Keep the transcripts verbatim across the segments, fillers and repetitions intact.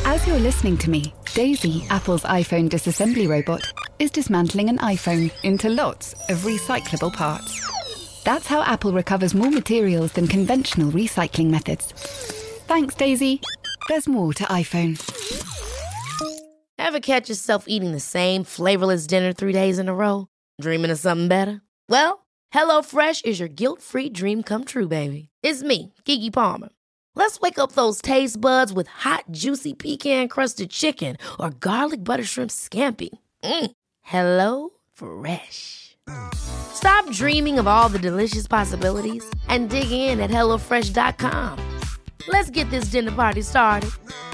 As you're listening to me, Daisy, Apple's iPhone disassembly robot, is dismantling an iPhone into lots of recyclable parts. That's how Apple recovers more materials than conventional recycling methods. Thanks, Daisy. There's more to iPhone. Ever catch yourself eating the same flavorless dinner three days in a row? Dreaming of something better? Well, HelloFresh is your guilt-free dream come true, baby. It's me, Keke Palmer. Let's wake up those taste buds with hot, juicy pecan-crusted chicken or garlic butter shrimp scampi. Mm. Hello Fresh. Stop dreaming of all the delicious possibilities and dig in at hello fresh dot com. Let's get this dinner party started.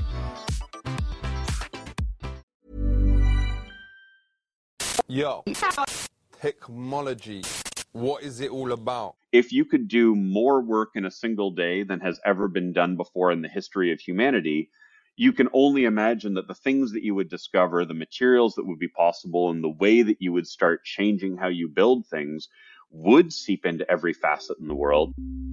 Yo, technology, what is it all about? If you could do more work in a single day than has ever been done before in the history of humanity, you can only imagine that the things that you would discover, the materials that would be possible, and the way that you would start changing how you build things would seep into every facet in the world.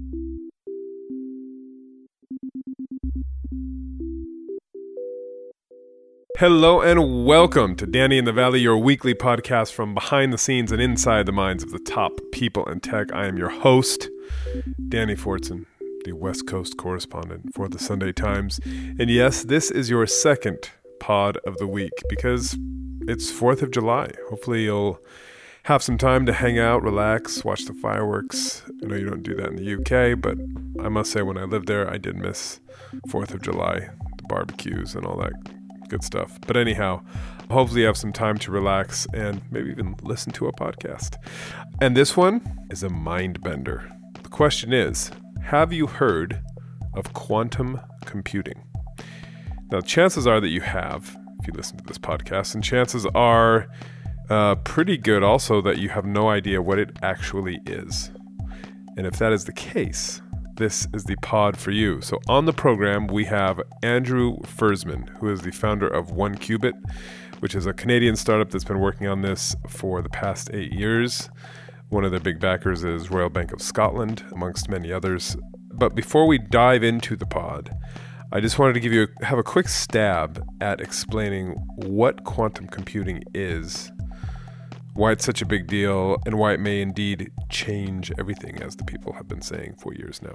Hello and welcome to Danny in the Valley, your weekly podcast from behind the scenes and inside the minds of the top people in tech. I am your host, Danny Fortson, the West Coast correspondent for the Sunday Times. And yes, this is your second pod of the week because it's fourth of July. Hopefully you'll have some time to hang out, relax, watch the fireworks. I know you don't do that in the U K, but I must say when I lived there, I did miss fourth of July, the barbecues and all that good stuff. But anyhow, hopefully you have some time to relax and maybe even listen to a podcast. And this one is a mind bender. The question is, have you heard of quantum computing? Now, chances are that you have, if you listen to this podcast, and chances are uh, pretty good also that you have no idea what it actually is. And if that is the case, this is the pod for you. So on the program, we have Andrew Fersman, who is the founder of one qubit, which is a Canadian startup that's been working on this for the past eight years. One of their big backers is Royal Bank of Scotland, amongst many others. But before we dive into the pod, I just wanted to give you a, have a quick stab at explaining what quantum computing is, why it's such a big deal, and why it may indeed change everything, as the people have been saying for years now.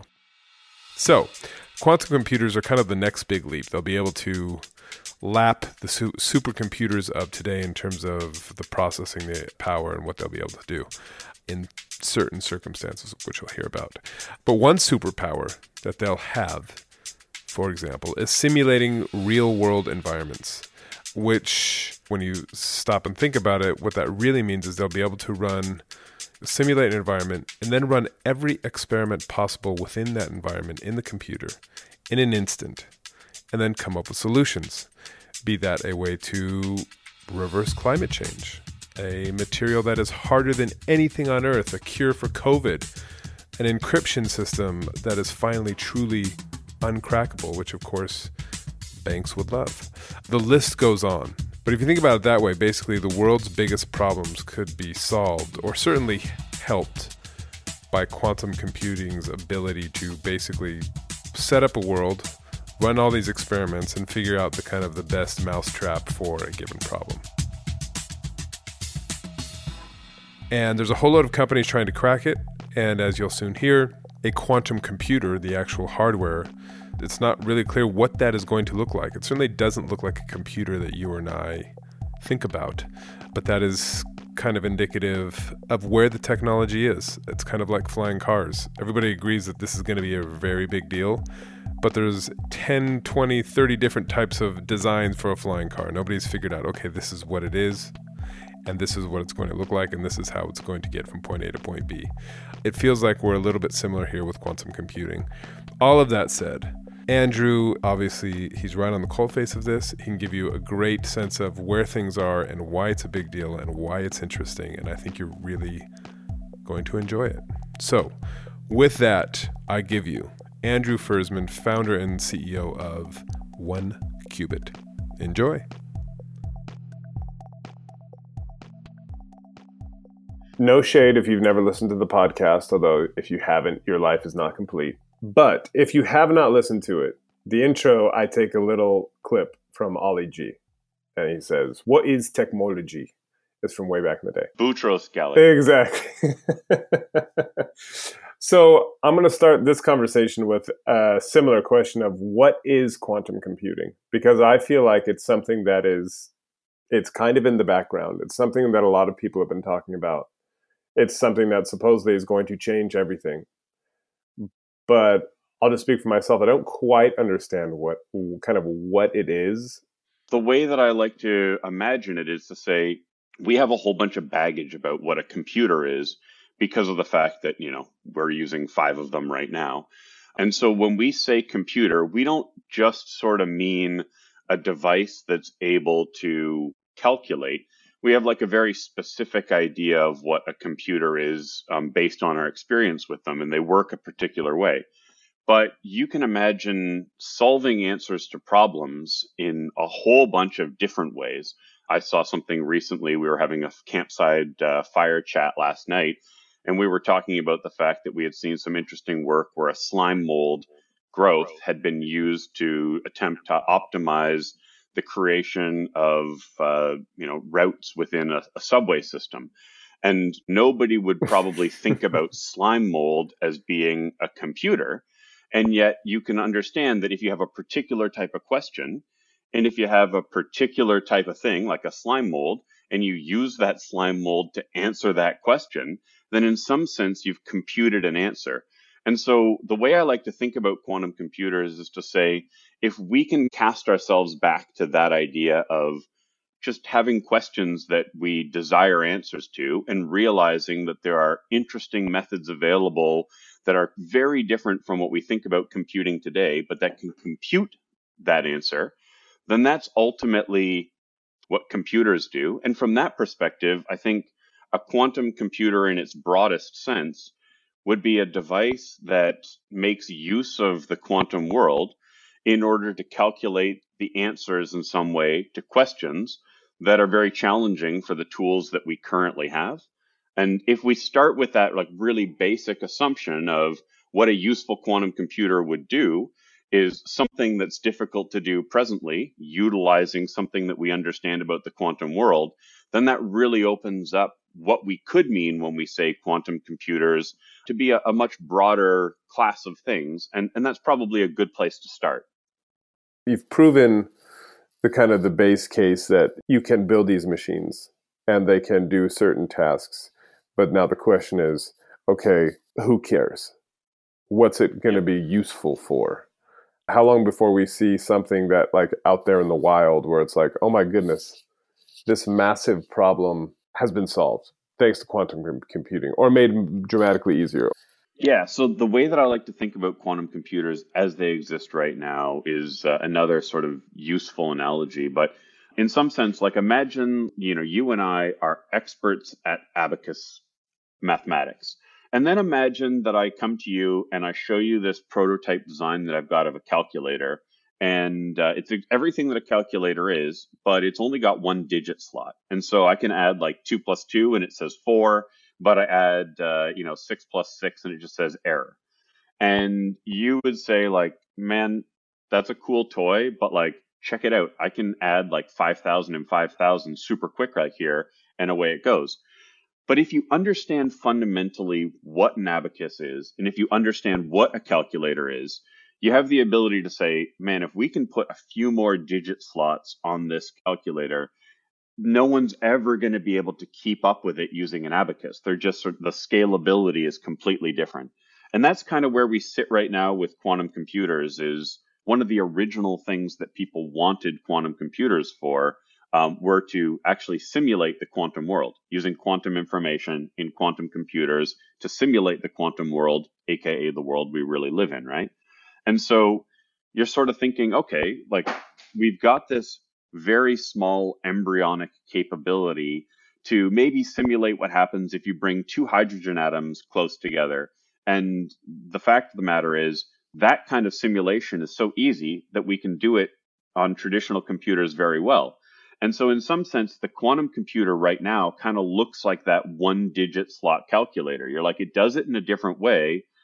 So, quantum computers are kind of the next big leap. They'll be able to lap the su- supercomputers of today in terms of the processing, the power, and what they'll be able to do in certain circumstances, which we'll hear about. But one superpower that they'll have, for example, is simulating real-world environments, which, when you stop and think about it, what that really means is they'll be able to run, simulate an environment, and then run every experiment possible within that environment in the computer in an instant, and then come up with solutions. Be that a way to reverse climate change, a material that is harder than anything on Earth, a cure for COVID, an encryption system that is finally truly uncrackable, which of course banks would love. The list goes on. But if you think about it that way, basically the world's biggest problems could be solved or certainly helped by quantum computing's ability to basically set up a world, run all these experiments, and figure out the kind of the best mousetrap for a given problem. And there's a whole load of companies trying to crack it. And as you'll soon hear, a quantum computer, the actual hardware, it's not really clear what that is going to look like. It certainly doesn't look like a computer that you and I think about, but that is kind of indicative of where the technology is. It's kind of like flying cars. Everybody agrees that this is going to be a very big deal, but there's ten, twenty, thirty different types of designs for a flying car. Nobody's figured out, okay, this is what it is, and this is what it's going to look like, and this is how it's going to get from point A to point B. It feels like we're a little bit similar here with quantum computing. All of that said, Andrew, obviously, he's right on the coalface of this. He can give you a great sense of where things are and why it's a big deal and why it's interesting, and I think you're really going to enjoy it. So, with that, I give you Andrew Fersman, founder and C E O of one qubit. Enjoy. No shade if you've never listened to the podcast, although if you haven't, your life is not complete. But if you have not listened to it, the intro, I take a little clip from Ollie G. And he says, what is technology? It's from way back in the day. Boutros Ghali. Exactly. So I'm going to start this conversation with a similar question of what is quantum computing? Because I feel like it's something that is, it's kind of in the background. It's something that a lot of people have been talking about. It's something that supposedly is going to change everything. But I'll just speak for myself. I don't quite understand what kind of what it is. The way that I like to imagine it is to say, we have a whole bunch of baggage about what a computer is, because of the fact that, you know, we're using five of them right now. And so when we say computer, we don't just sort of mean a device that's able to calculate. We have like a very specific idea of what a computer is um, based on our experience with them, and they work a particular way. But you can imagine solving answers to problems in a whole bunch of different ways. I saw something recently. We were having a campsite uh, fire chat last night, and we were talking about the fact that we had seen some interesting work where a slime mold growth had been used to attempt to optimize the creation of uh, you know routes within a, a subway system. And nobody would probably think about slime mold as being a computer. And yet you can understand that if you have a particular type of question, and if you have a particular type of thing like a slime mold, and you use that slime mold to answer that question, then in some sense you've computed an answer. And so the way I like to think about quantum computers is to say, if we can cast ourselves back to that idea of just having questions that we desire answers to, and realizing that there are interesting methods available that are very different from what we think about computing today, but that can compute that answer, then that's ultimately what computers do. And from that perspective, I think a quantum computer in its broadest sense would be a device that makes use of the quantum world in order to calculate the answers in some way to questions that are very challenging for the tools that we currently have. And if we start with that like really basic assumption of what a useful quantum computer would do is something that's difficult to do presently, utilizing something that we understand about the quantum world, then that really opens up what we could mean when we say quantum computers to be a, a much broader class of things. And, and that's probably a good place to start. You've proven the kind of the base case that you can build these machines and they can do certain tasks. But now the question is, okay, who cares? What's it going to be useful for? How long before we see something that like out there in the wild where it's like, oh my goodness, this massive problem has been solved thanks to quantum com- computing or made dramatically easier? Yeah, so the way that I like to think about quantum computers as they exist right now is uh, another sort of useful analogy. But in some sense, like imagine, you know, you and I are experts at abacus mathematics. And then imagine that I come to you and I show you this prototype design that I've got of a calculator. And uh, it's everything that a calculator is, but it's only got one digit slot. And so I can add like two plus two and it says four, but I add, uh, you know, six plus six and it just says error. And you would say like, man, that's a cool toy, but like, check it out. I can add like five thousand and five thousand super quick right here, and away it goes. But if you understand fundamentally what an abacus is, and if you understand what a calculator is, you have the ability to say, man, if we can put a few more digit slots on this calculator, no one's ever going to be able to keep up with it using an abacus. They're just sort of, the scalability is completely different. And that's kind of where we sit right now with quantum computers. Is one of the original things that people wanted quantum computers for um, were to actually simulate the quantum world, using quantum information in quantum computers to simulate the quantum world, aka the world we really live in, right? And so you're sort of thinking, okay, like we've got this very small embryonic capability to maybe simulate what happens if you bring two hydrogen atoms close together. And the fact of the matter is that kind of simulation is so easy that we can do it on traditional computers very well. And so in some sense, the quantum computer right now kind of looks like that one digit slot calculator. You're like, it does it in a different way,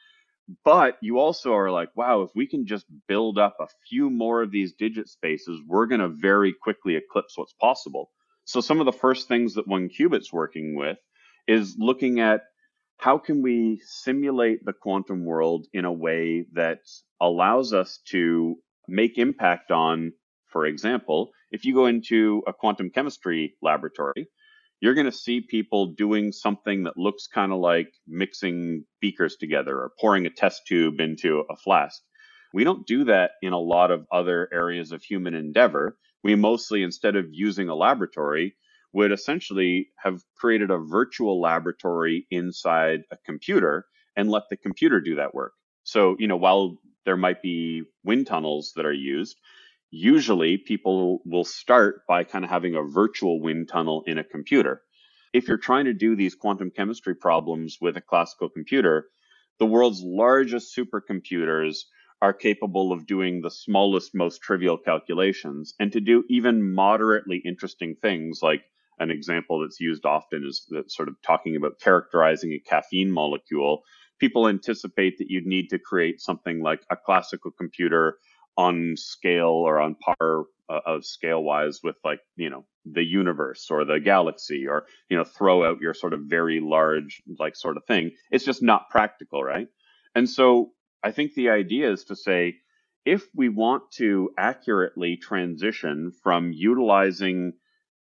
But you also are like, wow, if we can just build up a few more of these digit spaces, we're going to very quickly eclipse what's possible. So some of the first things that one qubit's working with is looking at how can we simulate the quantum world in a way that allows us to make impact on, for example, if you go into a quantum chemistry laboratory, you're going to see people doing something that looks kind of like mixing beakers together or pouring a test tube into a flask. We don't do that in a lot of other areas of human endeavor. We mostly, instead of using a laboratory, would essentially have created a virtual laboratory inside a computer and let the computer do that work. So, you know, while there might be wind tunnels that are used, usually people will start by kind of having a virtual wind tunnel in a computer. If you're trying to do these quantum chemistry problems with a classical computer, the world's largest supercomputers are capable of doing the smallest, most trivial calculations, and to do even moderately interesting things. Like an example that's used often is that sort of talking about characterizing a caffeine molecule. People anticipate that you'd need to create something like a classical computer on scale or on par uh, of scale wise with, like, you know, the universe or the galaxy, or, you know, throw out your sort of very large, like, sort of thing. It's just not practical, right? And so I think the idea is to say, if we want to accurately transition from utilizing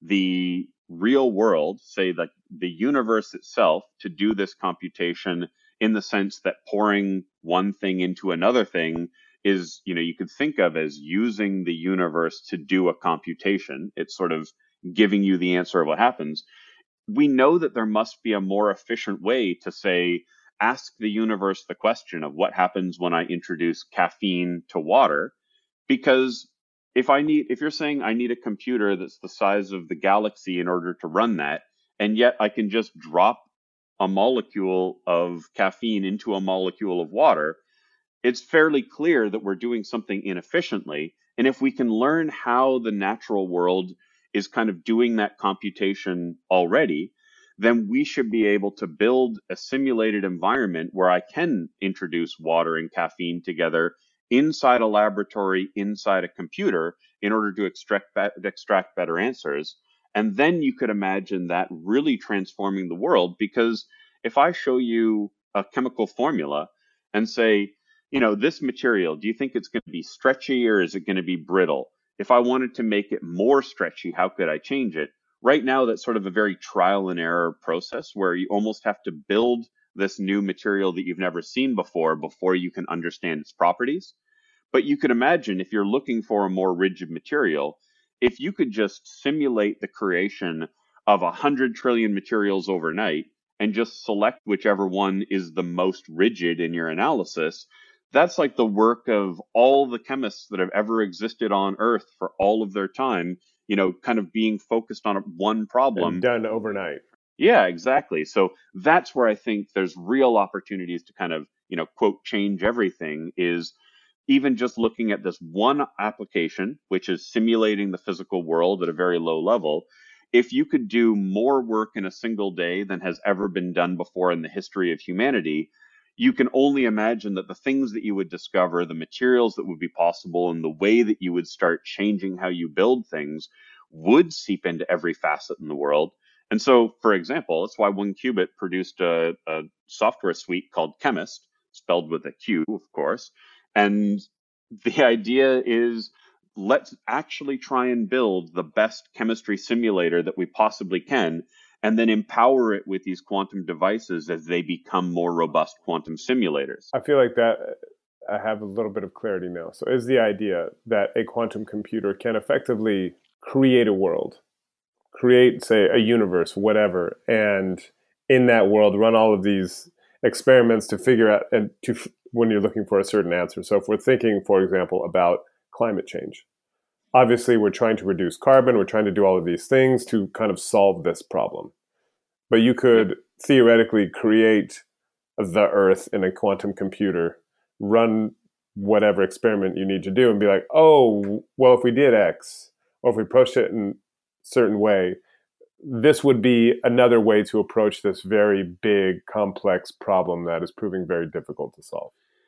the real world, say like the universe itself, to do this computation in the sense that pouring one thing into another thing is, you know, you could think of as using the universe to do a computation. It's sort of giving you the answer of what happens. We know that there must be a more efficient way to say, ask the universe the question of what happens when I introduce caffeine to water. Because if I need, if you're saying I need a computer that's the size of the galaxy in order to run that, and yet I can just drop a molecule of caffeine into a molecule of water, it's fairly clear that we're doing something inefficiently. And if we can learn how the natural world is kind of doing that computation already, then we should be able to build a simulated environment where I can introduce water and caffeine together inside a laboratory, inside a computer, in order to extract, be- extract better answers. And then you could imagine that really transforming the world, because if I show you a chemical formula and say, you know, this material, do you think it's going to be stretchy or is it going to be brittle? If I wanted to make it more stretchy, how could I change it? Right now, that's sort of a very trial and error process where you almost have to build this new material that you've never seen before before you can understand its properties. But you could imagine, if you're looking for a more rigid material, if you could just simulate the creation of a hundred trillion materials overnight and just select whichever one is the most rigid in your analysis, that's like the work of all the chemists that have ever existed on Earth for all of their time, you know, kind of being focused on one problem. And done overnight. Yeah, exactly. So that's where I think there's real opportunities to kind of, you know, quote, change everything, is even just looking at this one application, which is simulating the physical world at a very low level. If you could do more work in a single day than has ever been done before in the history of humanity, you can only imagine that the things that you would discover, the materials that would be possible, and the way that you would start changing how you build things would seep into every facet in the world. And so, for example, that's why one qubit produced a, a software suite called Chemist, spelled with a Q, of course. And the idea is, let's actually try and build the best chemistry simulator that we possibly can, and then empower it with these quantum devices as they become more robust quantum simulators. I feel like that I have a little bit of clarity now. So is the idea that a quantum computer can effectively create a world, create, say, a universe, whatever, and in that world run all of these experiments to figure out, and to when you're looking for a certain answer. So if we're thinking, for example, about climate change, obviously we're trying to reduce carbon, we're trying to do all of these things to kind of solve this problem. But you could theoretically create the Earth in a quantum computer, run whatever experiment you need to do, and be like, oh, well, if we did X, or if we approached it in a certain way, this would be another way to approach this very big, complex problem that is proving very difficult to solve.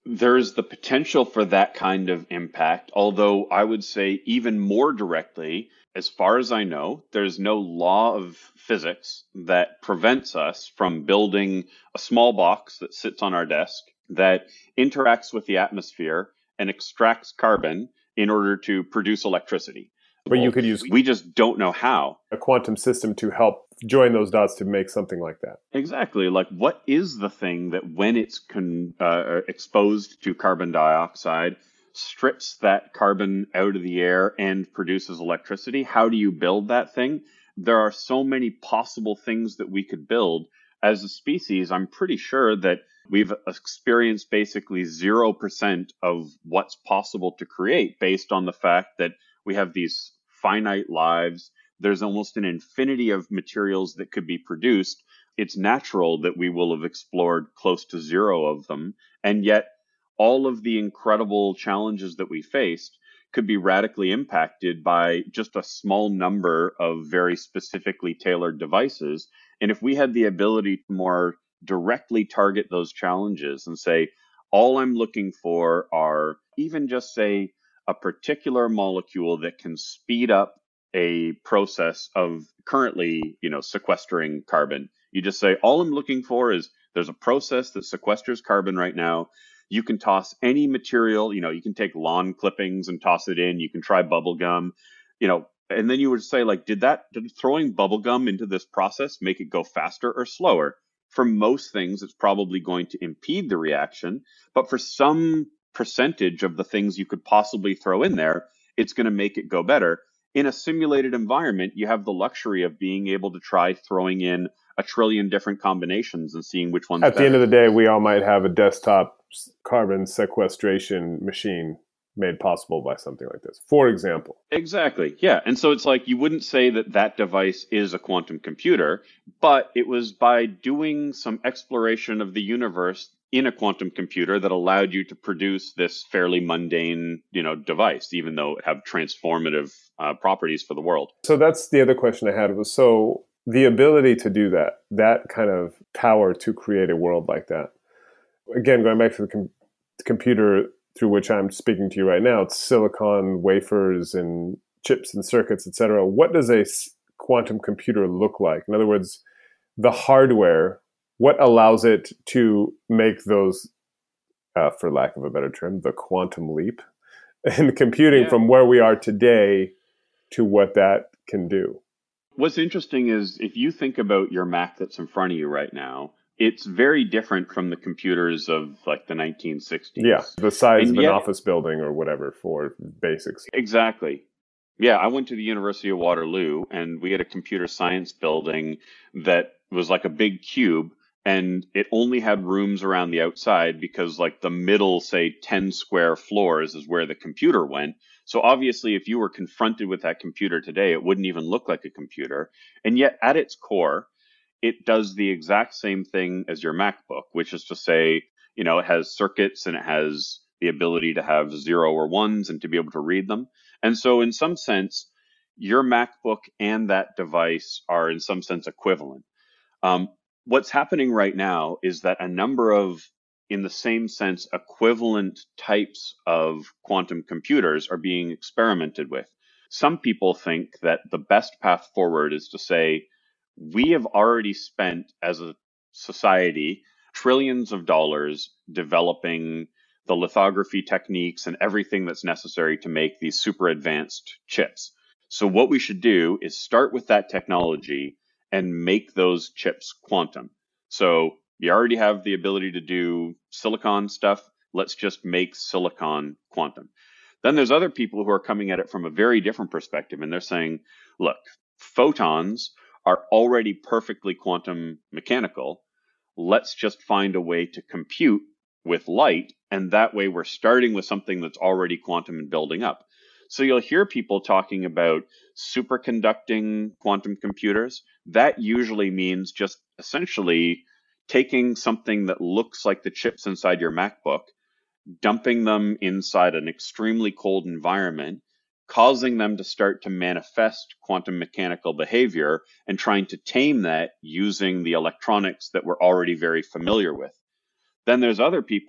There's the potential for that kind of impact, although I would say even more directly, as far as I know, there's no law of physics that prevents us from building a small box that sits on our desk that interacts with the atmosphere and extracts carbon in order to produce electricity. But you could use We just don't know how. a quantum system to help join those dots to make something like that. Exactly. Like, what is the thing that when it's con- uh, exposed to carbon dioxide, strips that carbon out of the air and produces electricity? How do you build that thing? There are so many possible things that we could build. As a species, I'm pretty sure that we've experienced basically zero percent of what's possible to create based on the fact that we have these finite lives. There's almost an infinity of materials that could be produced. It's natural that we will have explored close to zero of them. And yet, all of the incredible challenges that we faced could be radically impacted by just a small number of very specifically tailored devices. And if we had the ability to more directly target those challenges and say, all I'm looking for are even just say a particular molecule that can speed up a process of currently, you know, sequestering carbon. You just say, all I'm looking for is there's a process that sequesters carbon right now. You can toss any material, you know, you can take lawn clippings and toss it in. You can try bubble gum, you know, and then you would say, like, did that, did throwing bubble gum into this process make it go faster or slower? For most things, it's probably going to impede the reaction. But for some percentage of the things you could possibly throw in there, it's going to make it go better. In a simulated environment, you have the luxury of being able to try throwing in a trillion different combinations and seeing which one's At better. the end of the day, we all might have a desktop carbon sequestration machine made possible by something like this, for example. Exactly. Yeah. And so it's like you wouldn't say that that device is a quantum computer, but it was by doing some exploration of the universe in a quantum computer that allowed you to produce this fairly mundane, you know, device, even though it have transformative uh, properties for the world. So that's the other question I had was, so the ability to do that, that kind of power to create a world like that. Again, going back to the com- computer through which I'm speaking to you right now, it's silicon wafers and chips and circuits, et cetera. What does a quantum computer look like? In other words, the hardware, what allows it to make those, uh, for lack of a better term, the quantum leap in computing yeah. from where we are today to what that can do? What's interesting is if you think about your Mac that's in front of you right now, it's very different from the computers of like the nineteen sixties. Yeah, the size and of yet, an office building or whatever for basics. Exactly. Yeah, I went to the University of Waterloo and we had a computer science building that was like a big cube, and it only had rooms around the outside because like the middle, say, ten square floors is where the computer went. So obviously, if you were confronted with that computer today, it wouldn't even look like a computer. And yet at its core, it does the exact same thing as your MacBook, which is to say, you know, it has circuits and it has the ability to have zero or ones and to be able to read them. And so in some sense, your MacBook and that device are in some sense equivalent. Um, what's happening right now is that a number of, in the same sense, equivalent types of quantum computers are being experimented with. Some people think that the best path forward is to say, we have already spent as a society trillions of dollars developing the lithography techniques and everything that's necessary to make these super advanced chips. So what we should do is start with that technology and make those chips quantum. So you already have the ability to do silicon stuff. Let's just make silicon quantum. Then there's other people who are coming at it from a very different perspective, and they're saying, look, photons are already perfectly quantum mechanical. Let's just find a way to compute with light, and that way we're starting with something that's already quantum and building up. So you'll hear people talking about superconducting quantum computers. That usually means just essentially taking something that looks like the chips inside your MacBook, dumping them inside an extremely cold environment, causing them to start to manifest quantum mechanical behavior and trying to tame that using the electronics that we're already very familiar with. Then there's other people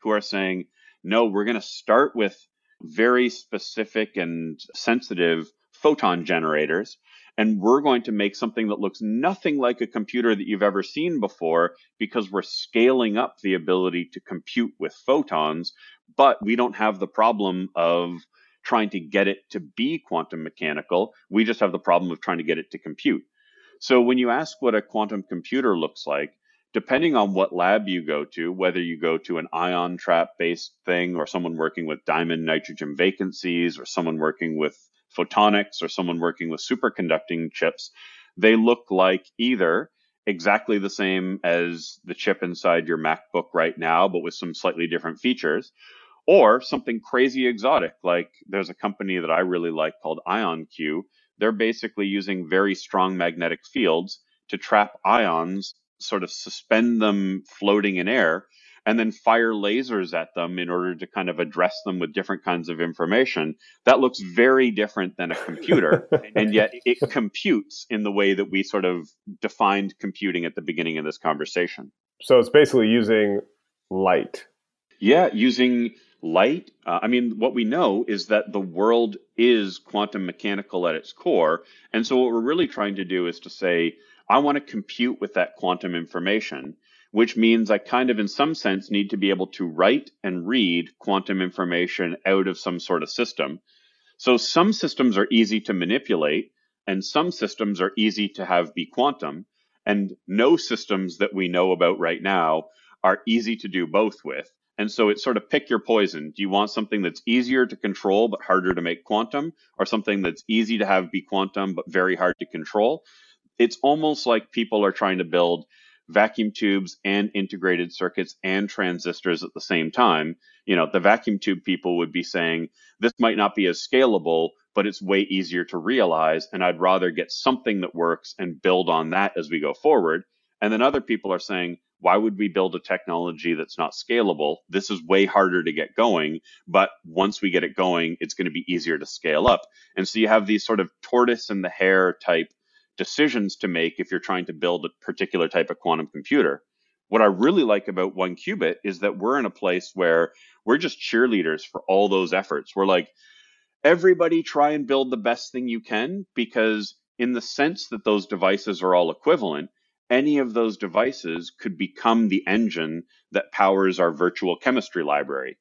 who are saying, no, we're going to start with very specific and sensitive photon generators, and we're going to make something that looks nothing like a computer that you've ever seen before because we're scaling up the ability to compute with photons, but we don't have the problem of trying to get it to be quantum mechanical. We just have the problem of trying to get it to compute. So when you ask what a quantum computer looks like, depending on what lab you go to, whether you go to an ion trap based thing or someone working with diamond nitrogen vacancies or someone working with photonics or someone working with superconducting chips, they look like either exactly the same as the chip inside your MacBook right now, but with some slightly different features, or something crazy exotic. Like there's a company that I really like called IonQ. They're basically using very strong magnetic fields to trap ions, sort of suspend them floating in air, and then fire lasers at them in order to kind of address them with different kinds of information. That looks very different than a computer, and yet it computes in the way that we sort of defined computing at the beginning of this conversation. So it's basically using light. Yeah, using light. Uh, I mean, what we know is that the world is quantum mechanical at its core. And so what we're really trying to do is to say, I want to compute with that quantum information, which means I kind of, in some sense, need to be able to write and read quantum information out of some sort of system. So some systems are easy to manipulate, and some systems are easy to have be quantum, and no systems that we know about right now are easy to do both with. And so it's sort of pick your poison. Do you want something that's easier to control but harder to make quantum, or something that's easy to have be quantum but very hard to control? It's almost like people are trying to build vacuum tubes and integrated circuits and transistors at the same time. You know, the vacuum tube people would be saying, this might not be as scalable, but it's way easier to realize, and I'd rather get something that works and build on that as we go forward. And then other people are saying, why would we build a technology that's not scalable? This is way harder to get going, but once we get it going, it's going to be easier to scale up. And so you have these sort of tortoise and the hare type decisions to make if you're trying to build a particular type of quantum computer. What I really like about one qubit is that we're in a place where we're just cheerleaders for all those efforts. We're like, everybody try and build the best thing you can, because in the sense that those devices are all equivalent, any of those devices could become the engine that powers our virtual chemistry library.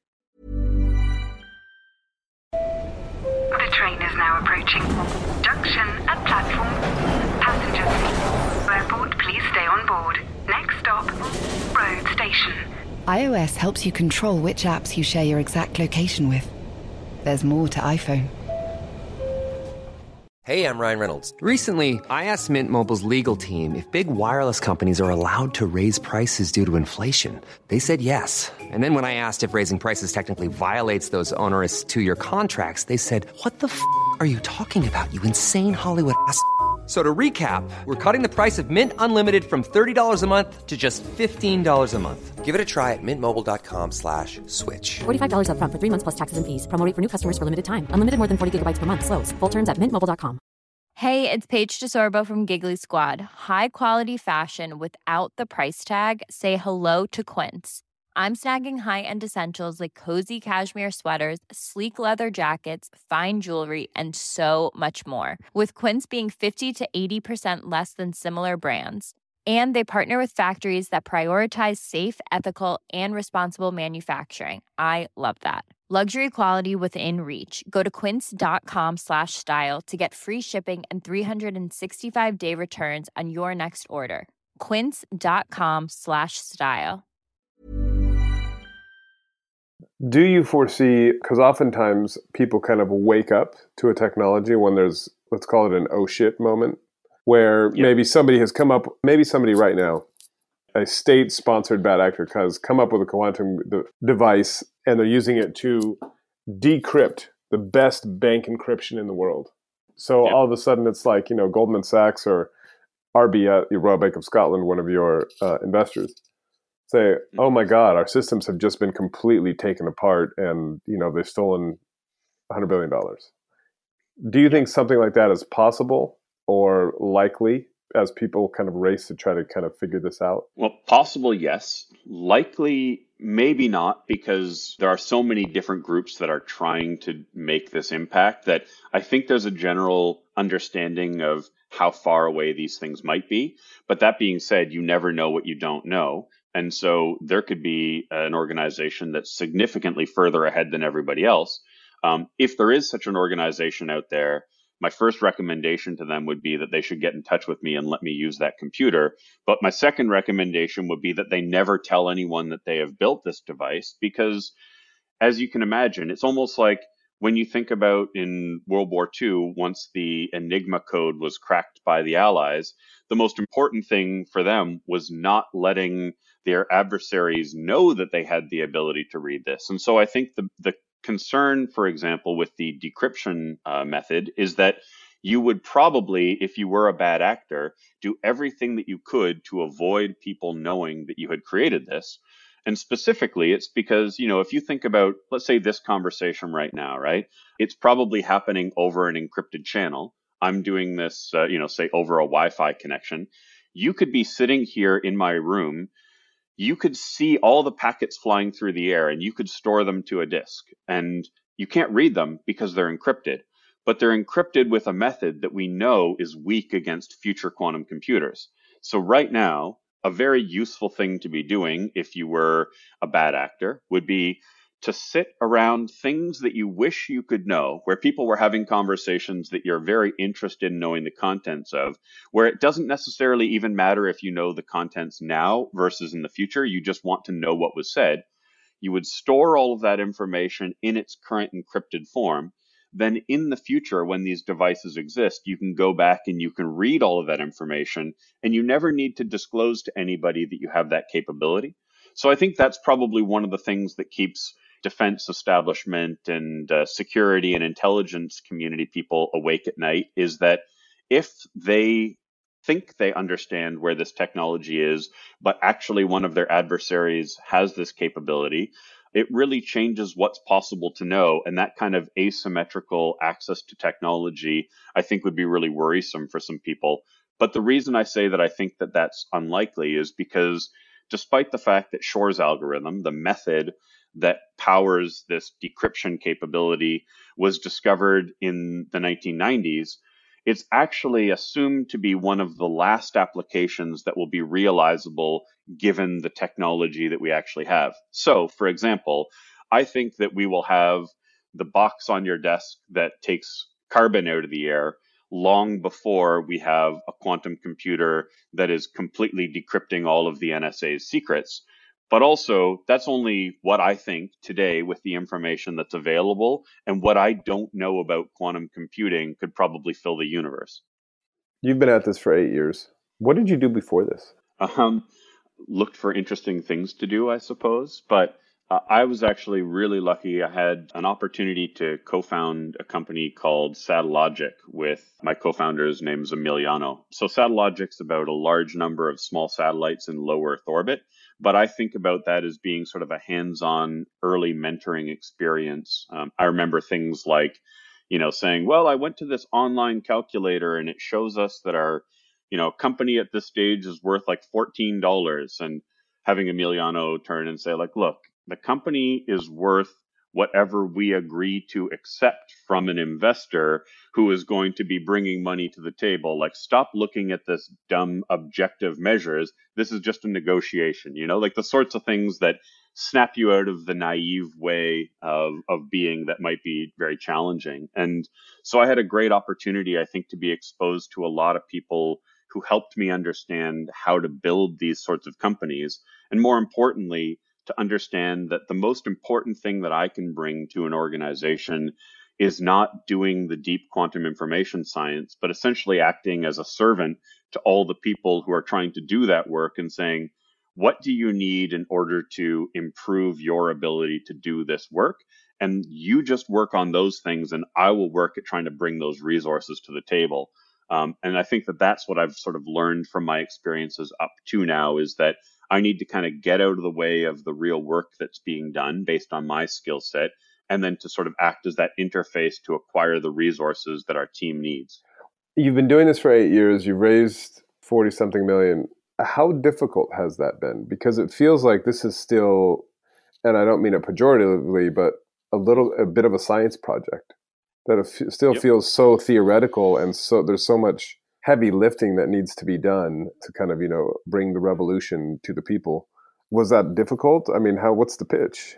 The train is now approaching. Junction at platform. Passengers, airport, please stay on board. Next stop, road station. iOS helps you control which apps you share your exact location with. There's more to iPhone. Hey, I'm Ryan Reynolds. Recently, I asked Mint Mobile's legal team if big wireless companies are allowed to raise prices due to inflation. They said yes. And then when I asked if raising prices technically violates those onerous two-year contracts, they said, what the f*** are you talking about, you insane Hollywood ass f- So to recap, we're cutting the price of Mint Unlimited from thirty dollars a month to just fifteen dollars a month. Give it a try at mintmobile.com slash switch. forty-five dollars up front for three months plus taxes and fees. Promo rate for new customers for limited time. Unlimited more than forty gigabytes per month. Slows full terms at mint mobile dot com. Hey, it's Paige DeSorbo from Giggly Squad. High quality fashion without the price tag. Say hello to Quince. I'm snagging high-end essentials like cozy cashmere sweaters, sleek leather jackets, fine jewelry, and so much more. With Quince being fifty to eighty percent less than similar brands. And they partner with factories that prioritize safe, ethical, and responsible manufacturing. I love that. Luxury quality within reach. Go to quince.com slash style to get free shipping and three sixty-five day returns on your next order. Quince.com slash style. Do you foresee, because oftentimes people kind of wake up to a technology when there's, let's call it an oh shit moment, where yep. maybe somebody has come up, maybe somebody right now, a state-sponsored bad actor has come up with a quantum de- device, and they're using it to decrypt the best bank encryption in the world. So yep. all of a sudden it's like, you know, Goldman Sachs or R B S, the Royal Bank of Scotland, one of your uh, investors, say, oh my God, our systems have just been completely taken apart, and, you know, they've stolen one hundred billion dollars. Do you think something like that is possible or likely as people kind of race to try to kind of figure this out? Well, possible, yes. Likely, maybe not, because there are so many different groups that are trying to make this impact that I think there's a general understanding of how far away these things might be. But that being said, you never know what you don't know. And so there could be an organization that's significantly further ahead than everybody else. Um, if there is such an organization out there, my first recommendation to them would be that they should get in touch with me and let me use that computer. But my second recommendation would be that they never tell anyone that they have built this device, because as you can imagine, it's almost like when you think about in World War Two, once the Enigma code was cracked by the Allies, the most important thing for them was not letting their adversaries know that they had the ability to read this. And so I think the, the concern, for example, with the decryption uh, method is that you would probably, if you were a bad actor, do everything that you could to avoid people knowing that you had created this. And specifically, it's because, you know, if you think about, let's say this conversation right now, right? It's probably happening over an encrypted channel. I'm doing this, uh, you know, say over a Wi-Fi connection. You could be sitting here in my room. You could see all the packets flying through the air and you could store them to a disk. And you can't read them because they're encrypted. But they're encrypted with a method that we know is weak against future quantum computers. So right now, a very useful thing to be doing if you were a bad actor would be to sit around things that you wish you could know, where people were having conversations that you're very interested in knowing the contents of, where it doesn't necessarily even matter if you know the contents now versus in the future. You just want to know what was said. You would store all of that information in its current encrypted form. Then in the future, when these devices exist, you can go back and you can read all of that information, and you never need to disclose to anybody that you have that capability. So I think that's probably one of the things that keeps defense establishment and uh, security and intelligence community people awake at night, is that if they think they understand where this technology is, but actually one of their adversaries has this capability, it really changes what's possible to know. And that kind of asymmetrical access to technology, I think, would be really worrisome for some people. But the reason I say that I think that that's unlikely is because despite the fact that Shor's algorithm, the method that powers this decryption capability, was discovered in the nineteen nineties, it's actually assumed to be one of the last applications that will be realizable given the technology that we actually have. So, for example, I think that we will have the box on your desk that takes carbon out of the air long before we have a quantum computer that is completely decrypting all of the N S A's secrets. But also, that's only what I think today with the information that's available, and what I don't know about quantum computing could probably fill the universe. You've been at this for eight years. What did you do before this? Um, looked for interesting things to do, I suppose. But uh, I was actually really lucky. I had an opportunity to co-found a company called Satellogic with my co-founder's name is Emiliano. So Satellogic's about a large number of small satellites in low Earth orbit. But I think about that as being sort of a hands-on early mentoring experience. Um, I remember things like, you know, saying, well, I went to this online calculator and it shows us that our, you know, company at this stage is worth like fourteen dollars, and having Emiliano turn and say like, look, the company is worth whatever we agree to accept from an investor who is going to be bringing money to the table. Like, stop looking at this dumb objective measures. This is just a negotiation, you know, like the sorts of things that snap you out of the naive way of, of being that might be very challenging. And so I had a great opportunity, I think, to be exposed to a lot of people who helped me understand how to build these sorts of companies. And more importantly, to understand that the most important thing that I can bring to an organization is not doing the deep quantum information science, but essentially acting as a servant to all the people who are trying to do that work and saying, what do you need in order to improve your ability to do this work? And you just work on those things, and I will work at trying to bring those resources to the table. Um, and I think that that's what I've sort of learned from my experiences up to now, is that I need to kind of get out of the way of the real work that's being done based on my skill set, and then to sort of act as that interface to acquire the resources that our team needs. You've been doing this for eight years. You've raised forty something million. How difficult has that been? Because it feels like this is still, and I don't mean it pejoratively, but a little, a bit of a science project that it f- still yep. feels so theoretical, and so there's so much heavy lifting that needs to be done to kind of, you know, bring the revolution to the people. Was that difficult? I mean, how, what's the pitch?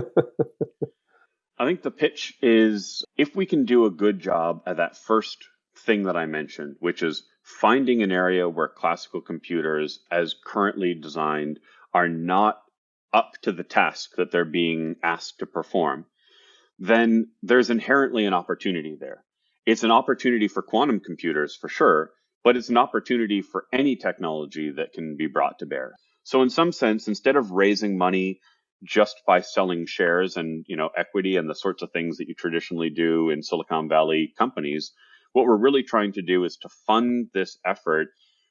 I think the pitch is, if we can do a good job at that first thing that I mentioned, which is finding an area where classical computers, as currently designed, are not up to the task that they're being asked to perform, then there's inherently an opportunity there. It's an opportunity for quantum computers for sure, but it's an opportunity for any technology that can be brought to bear. So in some sense, instead of raising money just by selling shares and, you know, equity and the sorts of things that you traditionally do in Silicon Valley companies, what we're really trying to do is to fund this effort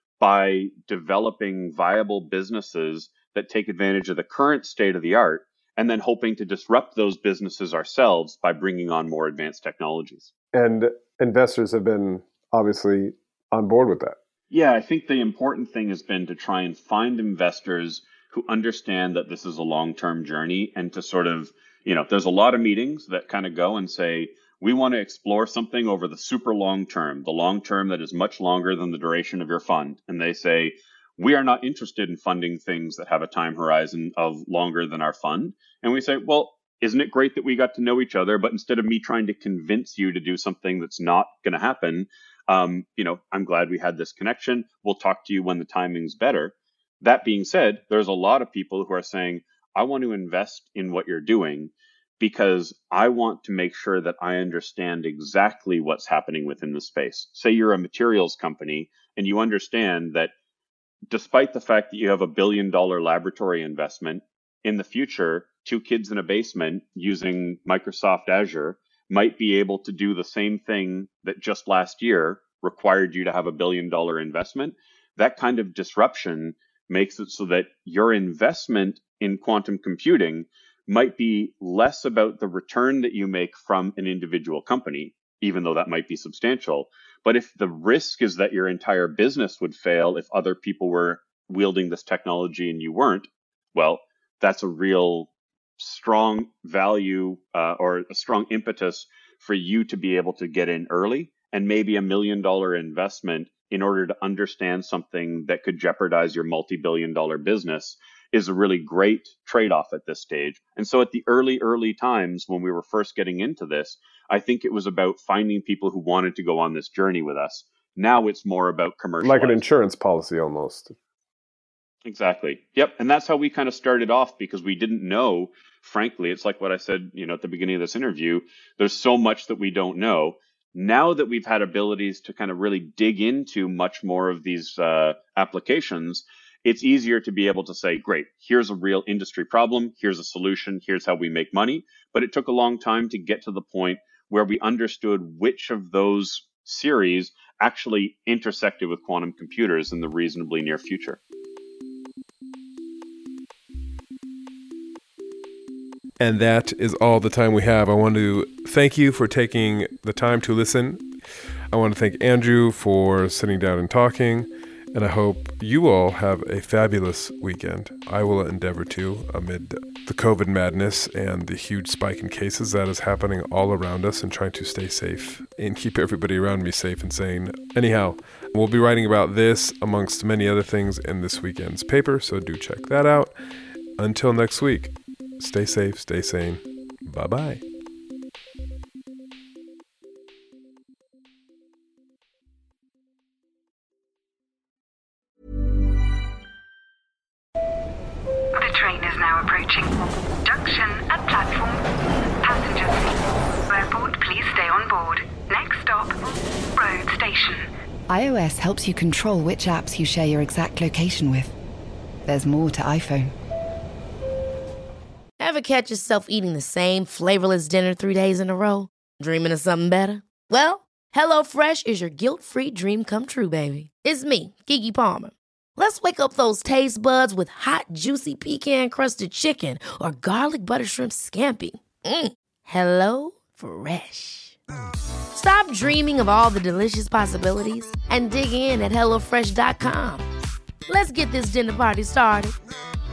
by developing viable businesses that take advantage of the current state of the art, and then hoping to disrupt those businesses ourselves by bringing on more advanced technologies. And investors have been obviously on board with that. Yeah, I think the important thing has been to try and find investors who understand that this is a long-term journey, and to sort of, you know, there's a lot of meetings that kind of go and say, we want to explore something over the super long term, the long term that is much longer than the duration of your fund. And they say, we are not interested in funding things that have a time horizon of longer than our fund. And we say, well, isn't it great that we got to know each other? But instead of me trying to convince you to do something that's not going to happen, um, you know, I'm glad we had this connection. We'll talk to you when the timing's better. That being said, there's a lot of people who are saying, I want to invest in what you're doing because I want to make sure that I understand exactly what's happening within the space. Say you're a materials company and you understand that despite the fact that you have a billion dollar laboratory investment, in the future, two kids in a basement using Microsoft Azure might be able to do the same thing that just last year required you to have a billion dollar investment. That kind of disruption makes it so that your investment in quantum computing might be less about the return that you make from an individual company, even though that might be substantial. But if the risk is that your entire business would fail if other people were wielding this technology and you weren't, well, that's a real strong value uh, or a strong impetus for you to be able to get in early, and maybe a million dollar investment in order to understand something that could jeopardize your multi-billion dollar business is a really great trade-off at this stage. And so at the early, early times when we were first getting into this, I think it was about finding people who wanted to go on this journey with us. Now it's more about commercializing. Like an insurance policy almost. Exactly. Yep. And that's how we kind of started off, because we didn't know, frankly, it's like what I said, you know, at the beginning of this interview, there's so much that we don't know. Now that we've had abilities to kind of really dig into much more of these uh, applications, it's easier to be able to say, great, here's a real industry problem, here's a solution, here's how we make money. But it took a long time to get to the point where we understood which of those series actually intersected with quantum computers in the reasonably near future. And that is all the time we have. I want to thank you for taking the time to listen. I want to thank Andrew for sitting down and talking. And I hope you all have a fabulous weekend. I will endeavor to, amid the COVID madness and the huge spike in cases that is happening all around us, and trying to stay safe and keep everybody around me safe and sane. Anyhow, we'll be writing about this amongst many other things in this weekend's paper, so do check that out. Until next week, stay safe, stay sane. Bye-bye. The train is now approaching. Junction at platform. Passengers, airport, please stay on board. Next stop, road station. iOS helps you control which apps you share your exact location with. There's more to iPhone. Ever catch yourself eating the same flavorless dinner three days in a row? Dreaming of something better? Well, HelloFresh is your guilt-free dream come true, baby. It's me, Keke Palmer. Let's wake up those taste buds with hot, juicy pecan-crusted chicken or garlic butter shrimp scampi. Mm. Hello Fresh. Stop dreaming of all the delicious possibilities and dig in at hello fresh dot com. Let's get this dinner party started.